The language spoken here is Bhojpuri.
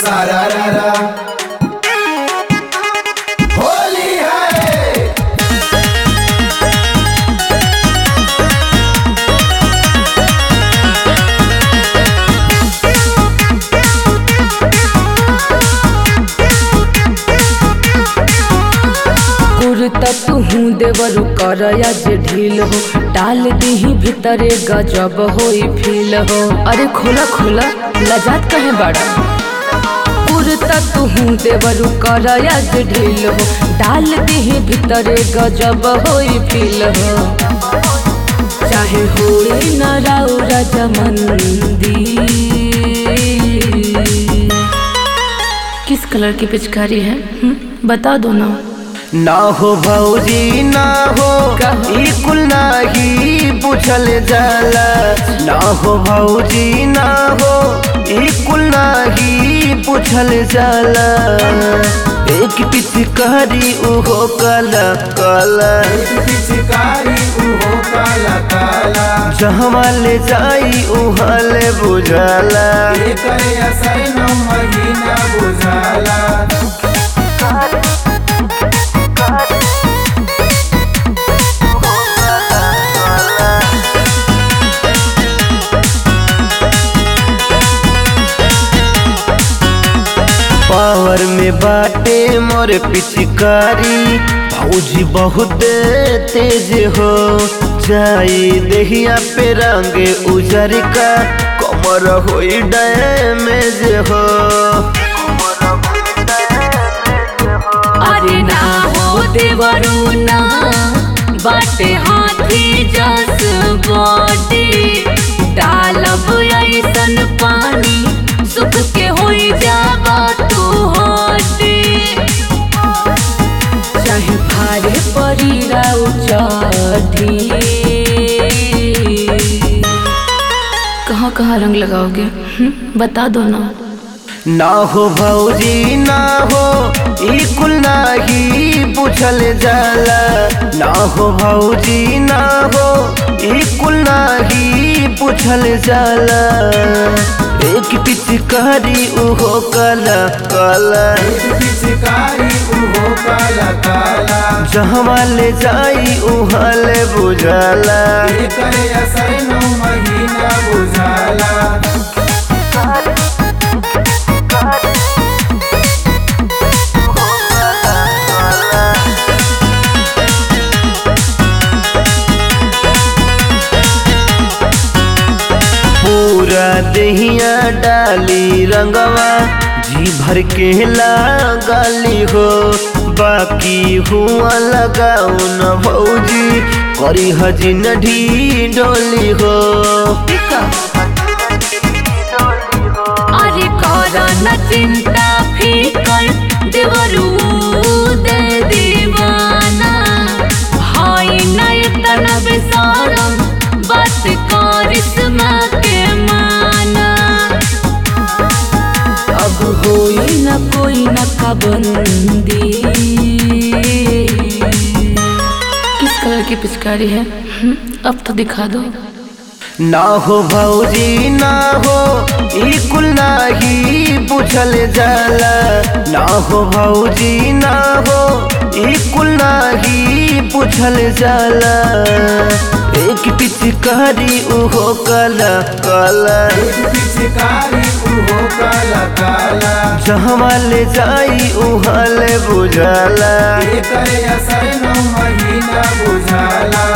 सारा रारा होली है। कुर्ता तुहू देवरु कर आज ढील हो, डाल दीही भीतरे गजब होई फील हो। अरे खोला खोला लजात कहे बड़ा। कुर्ता तुहू देवरु कर आज ढील हो, डाल दीही भीतरे गजब होई फील हो। चाहे होई न राउ रजमंदी। किस कलर की पिचकारी है बता दो ना। ना हो भौजी ना हो ई कुल नाही पूछल जाला। ना हो भौजी ना हो ई कुल नाही पूछल जाला। एक पिचकारी उहो काला काला, एक पिचकारी उहो काला काला। जहवा ले जाई उहाँ ले बुझाला। एकर असर 9 महीना बुझाला। पावर में बाटे मोर पिचकारी, भौजी बहुत तेज हो। जाई देहिया पे रंग उजर का, कमर होई डैमेज हो। अरे ना हो देवरू ना बाटे हाथी जस बॉडी। डालब ऐसन पानी सुख के होई जाबा तू हटी। चाहे भारे परी राउ चढ़ी। कहाँ कहाँ रंग लगाओगे बता दो ना। ना हो भौजी ना हो ई कुल नाही पूछल जाला। ना हो भौजी ना हो ई कुल नाही पूछल जाला। एक पिचकारी उहो काला काला, एक पिचकारी उहो काला काला। जहवा ले जाई उहाँ ले बुझाला। एकर असर 9 महीना बुझाला। पूरा दहिया डाली रंगवा, जी भर के लगाली हो। बाकी हुआ लगाऊ न भौजी, करी हजी न ढोली हो। अरे कर न चिंता फिकर देवरू दे दीवाना। भाई नहीं तना बेसारम बात करिश्मा के माना। अब होई न कोई न पाबंदी। किस कलर की पिचकारी है अब तो दिखा दो। ना हो भौजी ना हो ई कुल नाही पूछल जाला। ना हो भौजी ना हो ई कुल नाही पूछल जाला। एक पिचकारी उहो काला काला, एक पिचकारी उहो काला काला। जहवा ले जाई उहाँ ले बुझाला। एकर असर 9 महीना बुझाला।